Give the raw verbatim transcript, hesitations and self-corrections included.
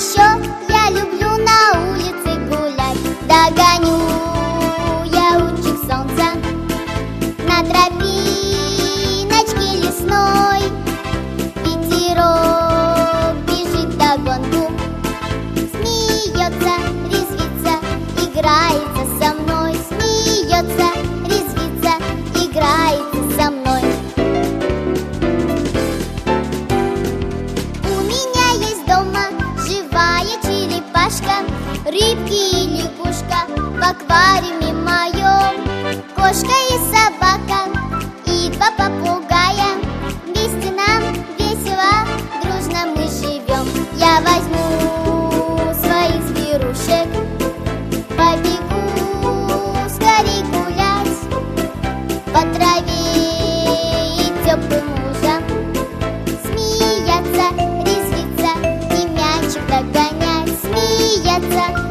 еще я люблю на улице гулять. Догоню я лучик солнца на тропиночке лесной. Ветерок бежит вдогонку, смеется, резвится, играется со мной. Смеется, резвится, играется со мной. У меня есть дома живая черепашка, рыбки и лягушка в аквариуме моем. Кошка и собака и два попугая, вместе нам весело, дружно мы живем. Я возьму своих зверушек, побегу скорей гулять по траве и теплым лужам, смеяться, резвиться и мячик догонять. Смеяться,